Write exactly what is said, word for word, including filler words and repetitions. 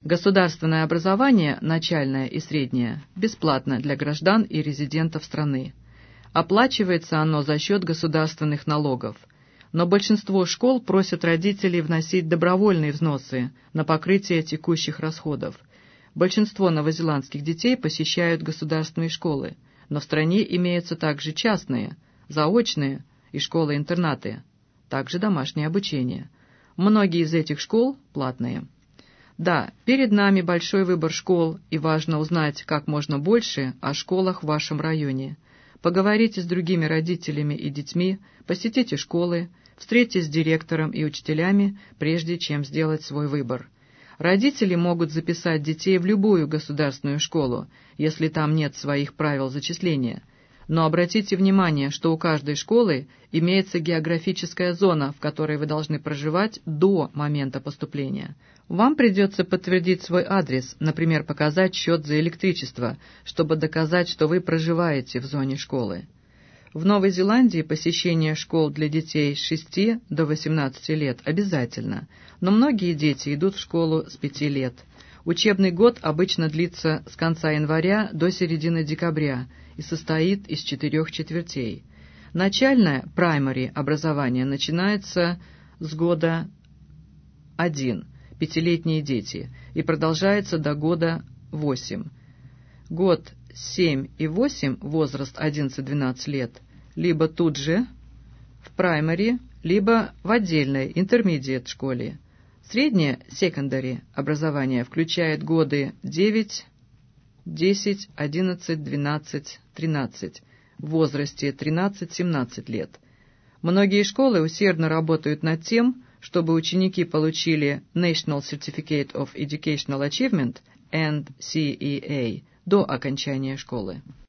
Государственное образование, начальное и среднее, бесплатно для граждан и резидентов страны. Оплачивается оно за счет государственных налогов, но большинство школ просят родителей вносить добровольные взносы на покрытие текущих расходов. Большинство новозеландских детей посещают государственные школы, но в стране имеются также частные, заочные и школы-интернаты, также домашнее обучение. Многие из этих школ платные. Да, перед нами большой выбор школ, и важно узнать как можно больше о школах в вашем районе. Поговорите с другими родителями и детьми, посетите школы, встретитесь с директором и учителями, прежде чем сделать свой выбор. Родители могут записать детей в любую государственную школу, если там нет своих правил зачисления. Но обратите внимание, что у каждой школы имеется географическая зона, в которой вы должны проживать до момента поступления. Вам придется подтвердить свой адрес, например, показать счет за электричество, чтобы доказать, что вы проживаете в зоне школы. В Новой Зеландии посещение школ для детей с шести до восемнадцати лет обязательно, но многие дети идут в школу с пяти лет. Учебный год обычно длится с конца января до середины декабря и состоит из четырех четвертей. Начальное, primary, образование начинается с года один, пятилетние дети, и продолжается до года восемь. Год семь и восемь, возраст одиннадцать-двенадцать лет, либо тут же в primary, либо в отдельной intermediate школе. Среднее secondary образование включает годы девять, десять, одиннадцать, двенадцать, тринадцать, в возрасте тринадцать-семнадцать лет. Многие школы усердно работают над тем, чтобы ученики получили National Certificate of Educational Achievement, Н Си И Эй, до окончания школы.